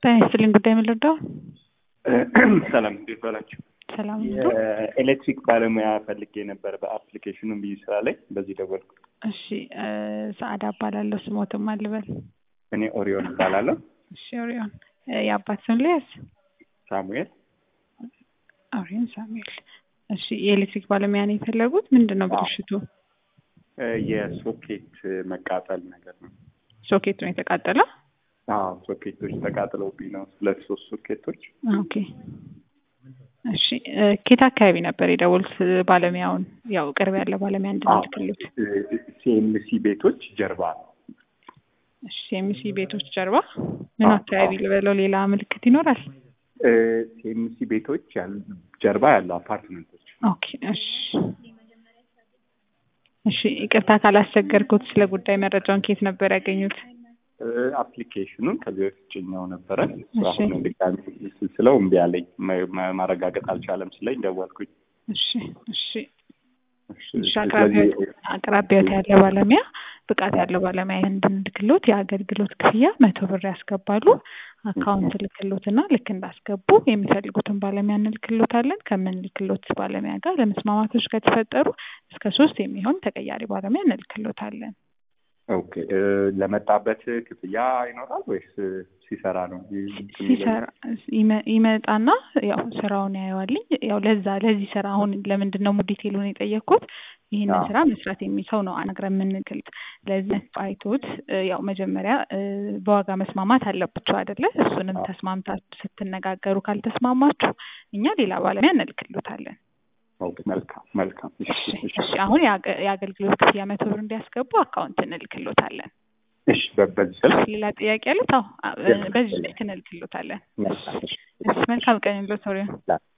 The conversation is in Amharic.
በስልኝ ጉዳይ ምልርዳው ሰላም እንዴት ዋላችሁ? ሰላም ነው። ኤሌክትሪክ ባለሙያ ፈልጌ ነበር በአፕሊኬሽኑም ቢይስራ ላይ በዚህ ደወልኩ። እሺ ሰዓዳ እባላለሁ። ስሞትም አልበል። እኔ ኦሪዮን እባላለሁ። እሺ ኦሪዮን የአባት ስም ልያዝ? ሳሙኤል። ኦሪዮን ሳሙኤል። እሺ የኤሌክትሪክ ባለሙያ ነው የፈለጉት? ምንድነው ብልሽቱ? የሶኬት መቃጠል ነገር ነው። ሶኬቱ ነው የተቃጠለው? አዎ ሶኬቶች ተቃጥለውብኝ ነው። 2-3 ሶኬቶች። ኦኬ እሺ ከየት አካባቢ ነበር የደወሉት ባለሙያውን? ያው ቅርብ ያለ ባለሙያ እንድንልክልት። ሲኤምሲ ቤቶች ጀርባ ነው። እሺ ሲኤምሲ ቤቶች ጀርባ ምን አካባቢ ልበለው? ሌላ ምልክት ይኖራል? ሲኤምሲ ቤቶች ጀርባ ያለው አፓርትመንቶች። ኦኬ እሺ እሺ ይቅርታ ካላስቸገርኩት፣ ስለ ጉዳይ መረጃውን ከየት ነበር ያገኙት? አፕሊኬሽኑን ከዚህ በፊት ጭኛው ነበረ። አሁን ድጋሚ ስለው እምቢ አለኝ፣ ማረጋገጥ አልቻለም ስለኝ ደወልኩኝ። እሺ እሺ እሺ አቅራቢያት ያለ ባለሙያ ብቃት ያለው ባለሙያ እንድንልክሎት የአገልግሎት ክፍያ 100 ብር ያስገባሉ። አካውንት ልክሎትና ልክ እንዳስገቡ የሚፈልጉትን ባለሙያ እንልክሎታለን። ከምንልክሎት ባለሙያ ጋር ለመስማማቶች ከተፈጠሩ እስከ 3 የሚሆን ተቀያሪ ባለሙያ እንልክሎታለን። ኦኬ ለመጣበት ክፍያ ይኖራል ወይስ ሲሰራ ነው? ሲሰራ ይመጣና ያው ስራውን ያየዋልኝ። ያው ለዚህ ስራ አሁን ለምንድነው ዲቴሉን የጠየቅኩት? ይሄንን ስራ መስራት የሚሰው ነው አናግረን የምንልክልት። ለዚህ አይቶት ያው መጀመሪያ በዋጋ መስማማት አለባችሁ አይደለ? እሱንም ተስማምታችሁ ስትነጋገሩ ካልተስማማችሁ እኛ ሌላ ባለሙያ እንልክሎታለን። ኦኬ መልካም። እሺ አሁን የአገልግሎት ክፍያ 100 ብር እንዲያስገቡ አካውንት እንልክሎታለን። እሺ በዚህ ስልክ ሌላ ጥያቄ አለ? በዚህ ስልክ እንልክሎታለን። እሺ መልካም ቀን ይሁንልዎት።